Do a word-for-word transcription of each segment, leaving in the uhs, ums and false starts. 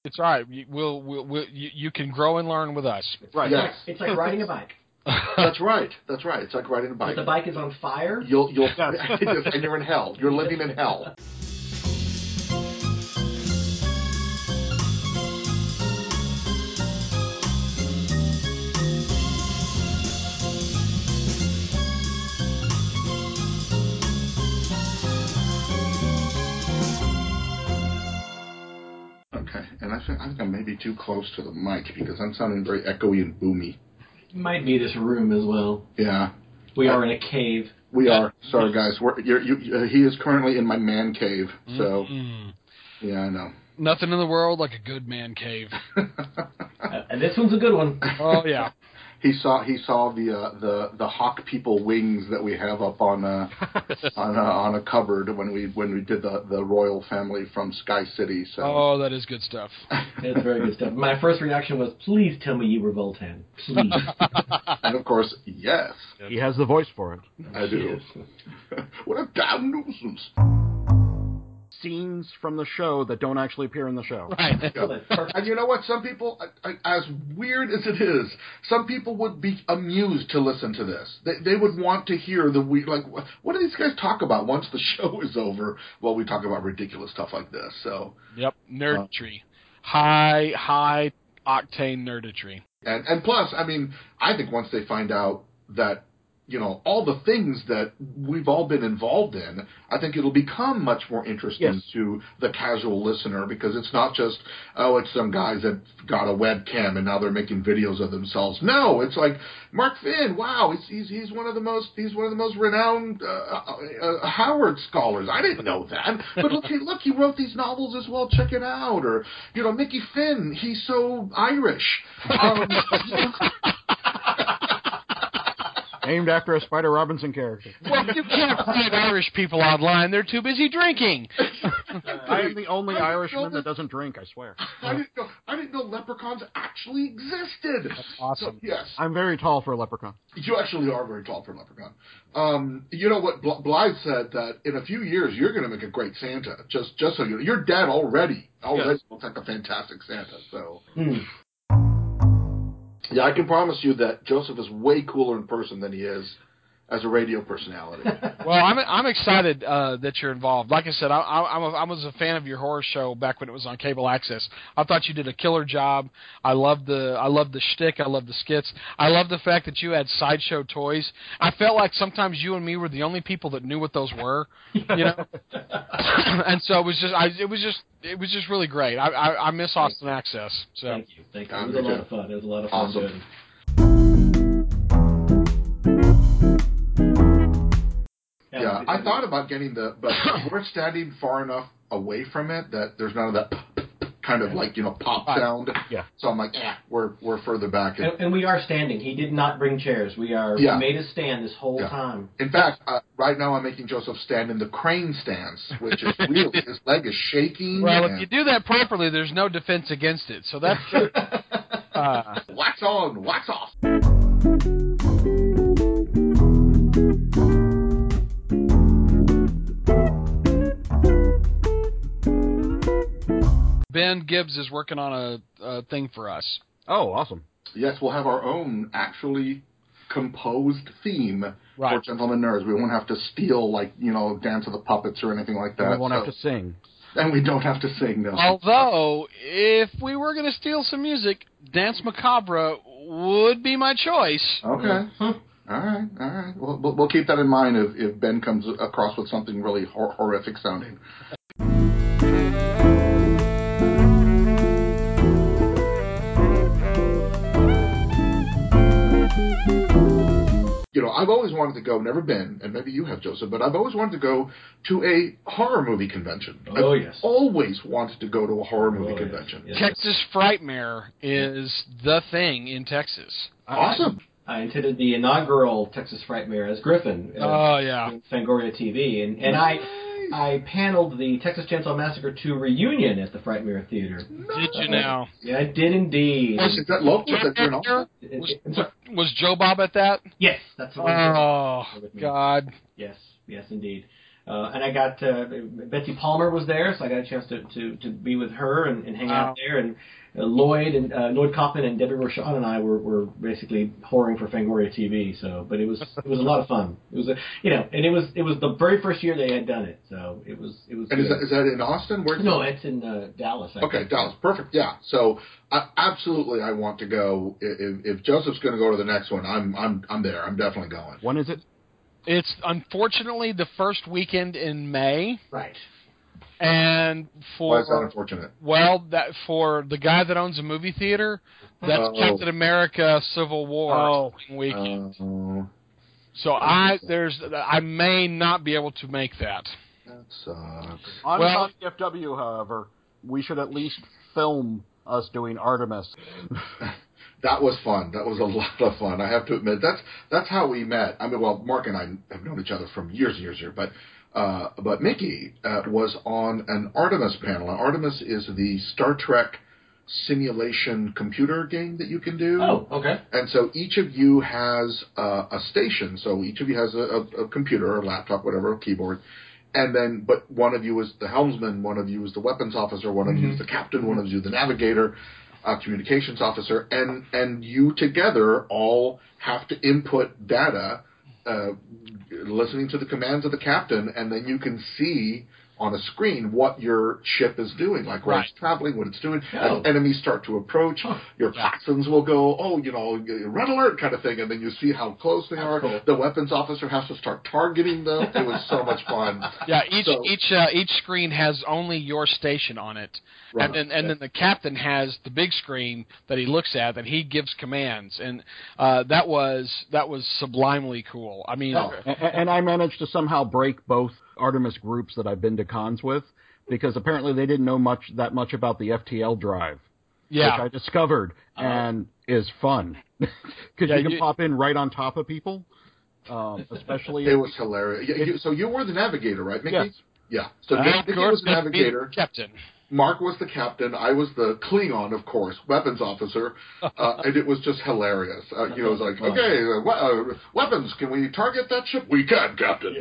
It's all right. You- We'll, we'll, we'll you, you can grow and learn with us. Right. Yes. It's like riding a bike. That's right. That's right. It's like riding a bike. If the bike is on fire, You'll, you'll, and you're in hell. You're living in hell. Okay, and I think, I think I may be too close to the mic because I'm sounding very echoey and boomy. might be this room as well. Yeah. We I, are in a cave. We are. Sorry, guys. We're, you're, you, uh, he is currently in my man cave, so... Mm-hmm. Yeah, I know. Nothing in the world like a good man cave. uh, and this one's a good one. Oh, yeah. He saw he saw the uh, the the hawk people wings that we have up on uh, on a, on a cupboard when we when we did the, the royal family from Sky City. So oh, that is good stuff. It's very good stuff. My first reaction was, "Please tell me you were Voltan, please." And of course, yes, he has the voice for it. I do. What a damn nuisance! Scenes from the show that don't actually appear in the show. Right. Yeah. And you know what? Some people, as weird as it is, some people would be amused to listen to this. They, they would want to hear the we like. What do these guys talk about once the show is over? Well, we talk about ridiculous stuff like this. So. Yep. Nerditry. Uh, high, high octane nerditry. And and plus, I mean, I think once they find out that, you know, all the things that we've all been involved in, I think it'll become much more interesting yes. to the casual listener, because it's not just, oh, it's some guys that got a webcam and now they're making videos of themselves. No, it's like Mark Finn. Wow, he's he's, he's one of the most he's one of the most renowned uh, uh, Howard scholars. I didn't know that, but look, hey, look, he wrote these novels as well. Check it out. Or, you know, Mickey Finn. He's so Irish. Um, Named after a Spider Robinson character. Well, you can't find Irish people online. They're too busy drinking. I am the only Irishman that doesn't drink, I swear. I didn't know, I didn't know leprechauns actually existed. That's awesome. So, yes. I'm very tall for a leprechaun. You actually are very tall for a leprechaun. Um, you know what? Bl- Blythe said that in a few years you're going to make a great Santa. Just just so you know. Your dad already, already yes. looks like a fantastic Santa. So. Mm. Yeah, I can promise you that Joseph is way cooler in person than he is as a radio personality. Well, I'm I'm excited uh, that you're involved. Like I said, I, I, I'm a, I was a fan of your horror show back when it was on cable access. I thought you did a killer job. I loved the I loved the shtick. I loved the skits. I loved the fact that you had sideshow toys. I felt like sometimes you and me were the only people that knew what those were, you know. And so it was just I it was just it was just really great. I I, I miss Austin Access. So thank you, thank you. It was a lot of fun. It was a lot of fun. Awesome. Yeah, I thought about getting the, but we're standing far enough away from it that there's none of that kind of like, you know, pop sound. Yeah. So I'm like, eh, we're we're further back. And, and we are standing. He did not bring chairs. We are yeah. we made a stand this whole yeah. time. In fact, uh, right now I'm making Joseph stand in the crane stance, which is really, his leg is shaking. Well, and... if you do that properly, there's no defense against it. So that's good. uh, wax on, wax off. Ben Gibbs is working on a, a thing for us. Oh, awesome. Yes, we'll have our own actually composed theme right. for Gentlemen Nerds. We won't have to steal, like, you know, Dance of the Puppets or anything like that. And we won't so. have to sing. And we don't have to sing, no. Although, if we were going to steal some music, Dance Macabre would be my choice. Okay. Mm-hmm. All right, all right. We'll, we'll, we'll keep that in mind if, if Ben comes across with something really hor- horrific sounding. You know, I've always wanted to go, never been, and maybe you have, Joseph, but I've always wanted to go to a horror movie convention. Oh, I've yes. always wanted to go to a horror movie oh, convention. Yes. Yes. Texas Frightmare is the thing in Texas. Awesome. I, I attended the inaugural Texas Frightmare as Griffin. Uh, oh, yeah. Fangoria T V. And, and nice. I I paneled the Texas Chainsaw Massacre two reunion at the Frightmare Theater. Did you uh, now? Yeah, I did indeed. Was it that local? Was, that was, was, was Joe Bob at that? Yes, that's the one. Oh, God. Yes, yes, indeed. Uh, and I got uh, Betsy Palmer was there, so I got a chance to, to, to be with her and, and hang wow. out there. And uh, Lloyd and uh, Lloyd Kaufman and Debbie Rochon and I were, were basically whoring for Fangoria T V. So, but it was it was a lot of fun. It was a, you know, and it was it was the very first year they had done it. So it was it was. And is that, is that in Austin? Where's no, it's in uh, Dallas. I okay, think. Dallas, perfect. Yeah. So I, absolutely, I want to go. If, if Joseph's going to go to the next one, I'm I'm I'm there. I'm definitely going. When is it? It's unfortunately the first weekend in May. Right. And for Why is that unfortunate? Well, that for the guy that owns a movie theater, that's Oh. Captain America: Civil War Oh. weekend. Oh, So I there's I may not be able to make that. that sucks. On Well- T F W, however, we should at least film us doing Artemis. That was fun. That was a lot of fun. I have to admit, that's that's how we met. I mean, well, Mark and I have known each other from years and years here, but uh, but Mickey uh, was on an Artemis panel. And Artemis is the Star Trek simulation computer game that you can do. Oh, okay. And so each of you has uh, a station. So each of you has a, a, a computer, a laptop, whatever, a keyboard. And then, but one of you is the helmsman, one of you is the weapons officer, one of Mm-hmm. you is the captain, one of you is the navigator, uh, communications officer, and and you together all have to input data, uh, listening to the commands of the captain, and then you can see on a screen what your ship is doing, like where Right. it's traveling, what it's doing. Oh. As enemies start to approach, Huh. your coxswains will go, oh, you know, red alert kind of thing, and then you see how close they That's are. cool. The weapons officer has to start targeting them. It was so much fun. Yeah, each So- each uh, each screen has only your station on it, Right. and then and then the captain has the big screen that he looks at that he gives commands, and uh, that was that was sublimely cool. I mean, Oh. and, and I managed to somehow break both Artemis groups that I've been to cons with, because apparently they didn't know much that much about the F T L drive, yeah, which I discovered Oh. and is fun because Yeah, you can you- pop in right on top of people, um, especially It was hilarious. Yeah, you, so you were the navigator, right, Mickey? Yes. Yeah. So Uh, Mickey of course, was the gonna be navigator. captain. Mark was the captain. I was the Klingon, of course, weapons officer, uh, and it was just hilarious. Uh, you know, it was like, Fun. okay, uh, we- uh, weapons. Can we target that ship? We can, Captain.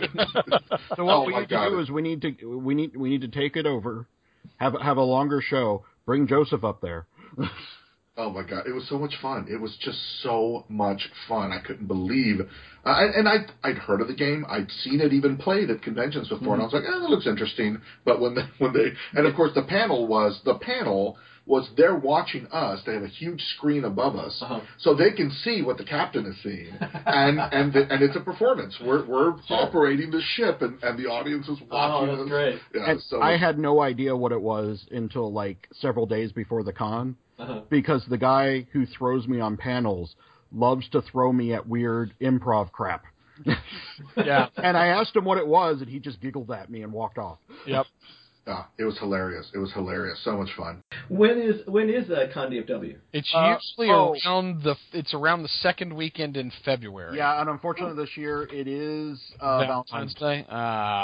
So what Oh, we my need to God. do is we need to we need we need to take it over, have have a longer show, bring Joseph up there. Oh my God, it was so much fun. It was just so much fun. I couldn't believe. Uh, and and I'd, I'd heard of the game. I'd seen it even played at conventions before, and I was like, eh, that looks interesting. But when they, when they, and of course the panel was, the panel was they're watching us. They have a huge screen above us, Uh-huh. so they can see what the captain is seeing. And and the, and it's a performance. We're we're Sure. operating the ship, and, and the audience is watching Oh, that's us. great. Yeah, And so I had no idea what it was until like several days before the con, Uh-huh. because the guy who throws me on panels loves to throw me at weird improv crap. Yeah, And I asked him what it was, and he just giggled at me and walked off. yep. yeah, it was hilarious. It was hilarious. So much fun. When is when is uh, Con D F W? It's Uh, usually oh. around the it's around the second weekend in February. Yeah, and unfortunately this year it is uh, Valentine's Valentine's. Day.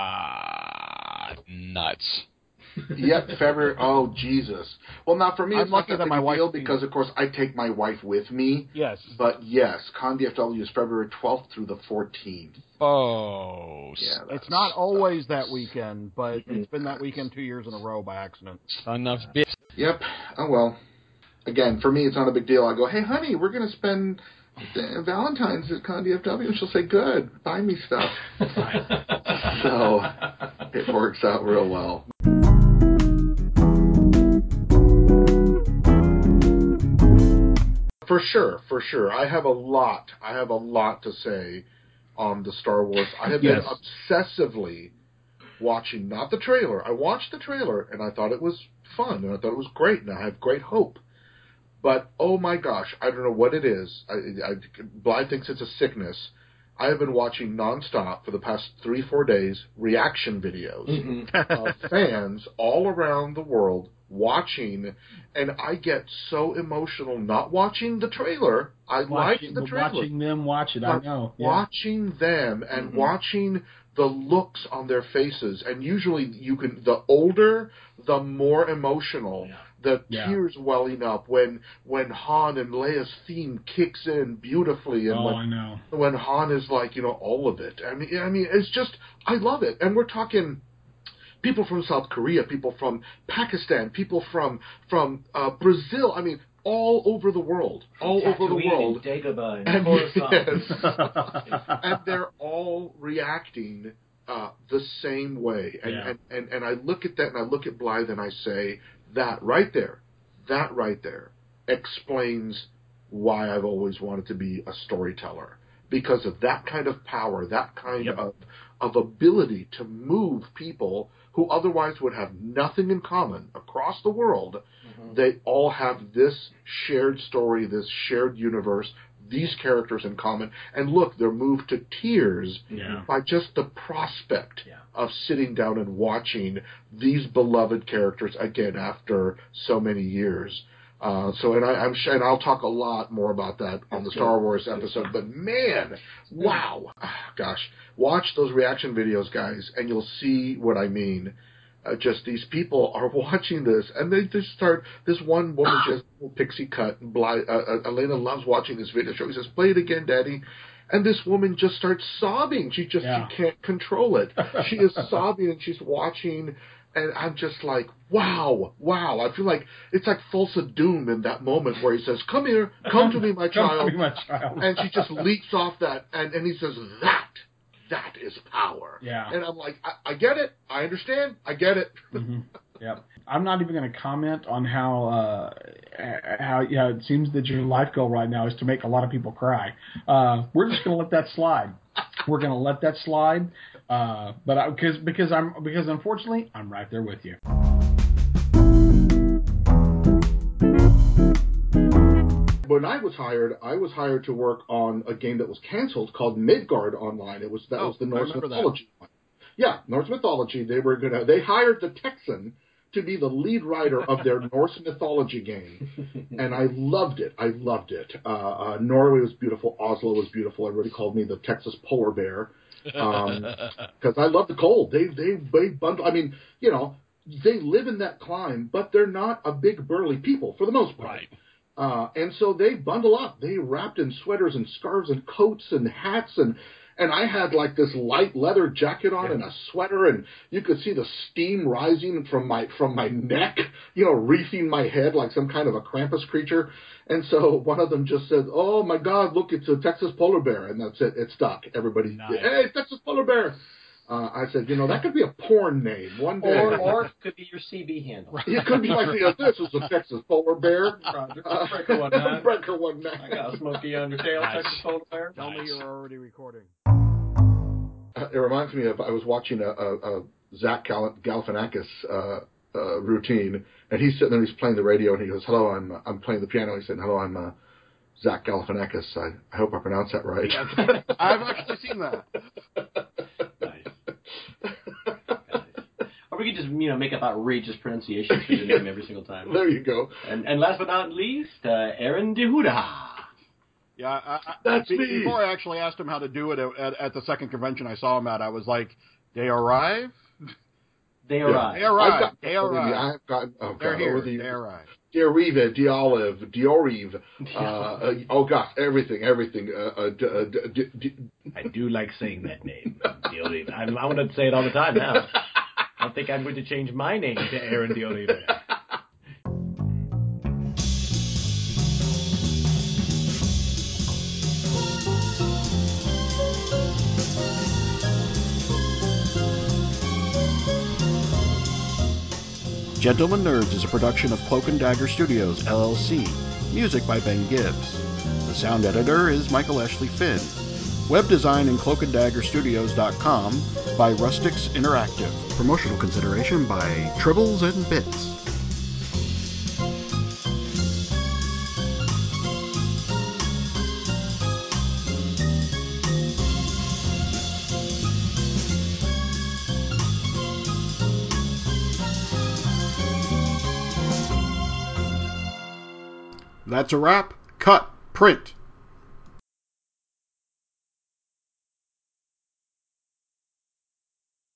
Ah, nuts. Yep, February. Oh, Jesus. Well, now for me, I'm it's not lucky that that big my a wife deal sees because, it. of course, I take my wife with me. Yes. But yes, Con D F W is February twelfth through the fourteenth. Oh, Yeah, It's that's- not always that weekend, but Mhm. it's been that weekend two years in a row by accident. son of a bitch. Yep. Oh well. Again, for me, it's not a big deal. I go, hey, honey, we're going to spend uh, Valentine's at Con D F W, and she'll say, good, buy me stuff. So it works out real well. For sure, for sure. I have a lot. I have a lot to say on the Star Wars. I have been Yes. obsessively watching, not the trailer. I watched the trailer, and I thought it was fun, and I thought it was great, and I have great hope. But, oh my gosh, I don't know what it is. I, I, Blythe thinks it's a sickness. I have been watching nonstop for the past three, four days reaction videos of fans all around the world watching, and I get so emotional not watching the trailer. I Watching, like the trailer. watching them watch it, I But know. Yeah. Watching them and Mhm. watching the looks on their faces, and usually you can, the older, the more emotional, yeah. the yeah. tears welling up when when Han and Leia's theme kicks in beautifully, and oh, when, I know. when Han is like, you know, all of it. I mean, I mean, it's just, I love it, and we're talking people from South Korea, people from Pakistan, people from from uh, Brazil. I mean, all over the world, all Tatooine over the world, and Dagobah and, and, yes. and they're all reacting uh, the same way. And, yeah. and, and and I look at that, and I look at Blythe, and I say, that right there, that right there explains why I've always wanted to be a storyteller, because of that kind of power, that kind yep. of of ability to move people who otherwise would have nothing in common across the world. Mm-hmm. They all have this shared story, this shared universe, these characters in common. And look, they're moved to tears yeah. by just the prospect yeah. of sitting down and watching these beloved characters again after so many years. Uh, so, and I, I'm sure, and I'll talk a lot more about that on the Star Wars episode. But man, wow, gosh, watch those reaction videos, guys, and you'll see what I mean. Uh, just these people are watching this, and they just start. This one woman just pixie cut. And Bly, uh, uh, Elena loves watching this video show. He says, "Play it again, Daddy." And this woman just starts sobbing. She just yeah. she can't control it. She is sobbing, and she's watching. And I'm just like, wow, wow. I feel like it's like Thulsa Doom in that moment where he says, "Come here, come to me, my child." Come to me, my child. And she just leaps off that, and, and he says, that, that is power. Yeah. And I'm like, I, I get it. I understand. I get it. mm-hmm. Yep. I'm not even going to comment on how, uh, how yeah, it seems that your life goal right now is to make a lot of people cry. Uh, we're just going to let that slide. We're going to let that slide. Uh, but I, because because I'm because unfortunately I'm right there with you. When I was hired, I was hired to work on a game that was canceled called Midgard Online. It was that oh, was the Norse mythology that. one. Yeah, Norse mythology. They were gonna. They hired the Texan to be the lead writer of their Norse mythology game, and I loved it. I loved it. Uh, uh, Norway was beautiful. Oslo was beautiful. Everybody called me the Texas polar bear. Because um, I love the cold. They they they bundle. I mean, you know, they live in that climb, but they're not a big burly people for the most part. Right. Uh, and so they bundle up. They wrapped in sweaters and scarves and coats and hats, and and I had like this light leather jacket on yeah. and a sweater, and you could see the steam rising from my from my neck, you know, reefing my head like some kind of a Krampus creature. And so one of them just said, "Oh my God, look, it's a Texas polar bear," and that's it. It stuck. Everybody, nice. Hey, Texas polar bear. Uh, I said, you know, that could be a porn name one day. Or, or it could be your C B handle. It could be like, you know, this is a Texas polar bear. Roger. Uh, Breaker one nine. Breaker one nine. I got a smoky undertail, nice. Texas polar bear. Tell nice. me you're already recording. Uh, it reminds me of, I was watching a, a, a Zach Gal- Galifianakis uh, uh, routine, and he's sitting there, he's playing the radio, and he goes, "Hello, I'm I'm playing the piano." He said, "Hello, I'm uh, Zach Galifianakis. I, I hope I pronounced that right." I've actually seen that. Nice. Nice. Or we could just, you know, make up outrageous pronunciations for your name every single time. There you go. And, and last but not least, uh, Aaron DeHuda. Yeah, I, I, That's be, me. Before I actually asked him how to do it at, at, at the second convention I saw him at, I was like, "They arrive? They arrive. They arrive. Got, they arrive. I've gotten, oh, They're God, here. the, they arrive. Diorive, Diolive, Diorive. Uh, uh, oh, gosh, everything, everything. Uh, uh, d- uh, d- d- I do like saying that name, Diolive. I'm, I'm going to say it all the time now. I think I'm going to change my name to Aaron Diolive. Gentlemen Nerds is a production of Cloak and Dagger Studios, L L C. Music by Ben Gibbs. The sound editor is Michael Ashley Finn. Web design in cloak and dagger studios dot com by Rustics Interactive. Promotional consideration by Tribbles and Bits. That's a wrap. Cut. Print.